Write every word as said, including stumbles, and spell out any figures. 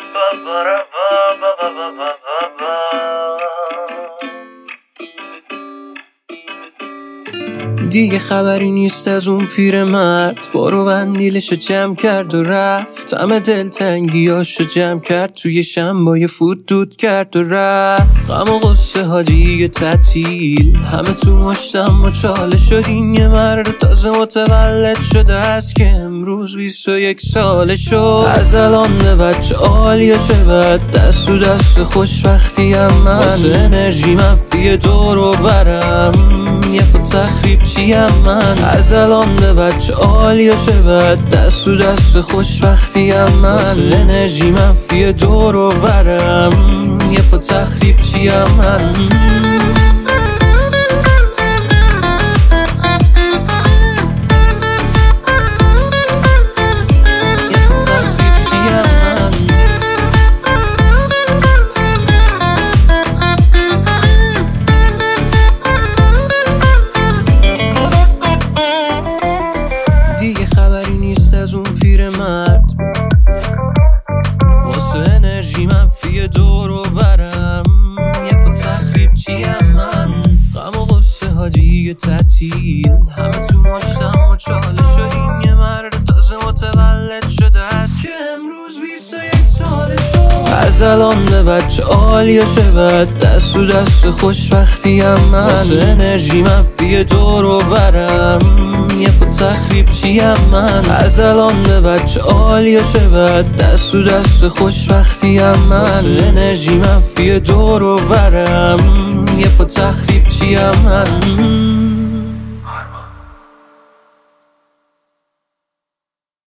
دیگه خبری نیست از اون پیرمرد، بارو بندیلشو جمع کرد و رفت. همه دلتنگیاشو جمع کرد توی شنبای فوت دود کرد و رفت. غم و غصه ها دیگه تعطیل، همه تو مشتم و چاله شدین. یه مرد تازه متولد شده است که امروز بیست و یک ساله شد. از الان به بچه عالیه چه بد، دست و دست خوشبختی هم من. واسه انرژی منفی دور و برم یه پا تخریب چیم من. از الان به بچه عالیه چه بد، دست و دست خوشبختی هم من. واسه انرژی منفی دور و برم یه پا تخریب چیم من. دیگه خبری نیست از اون پیرمرد، واسه انرژی منفی دور و برم یه پا تخریب چیم من. غم و غصه ها دیگه تعطیل، همه تو مشتم و چاله شدیم. یه مرد تازه متولد شده است که امروز بیست و یک ساله شد. از الان به بچه عالیه چه بد، دست و دست خوشبختی هم من. واسه انرژی منفی دور و برم یه پا تخریب چیم من. از الان به بچه عالیه چه بد، دست و دست خوشبختی هم من. واسه انرژی منفی دور و برم یه پا تخریب چیم من.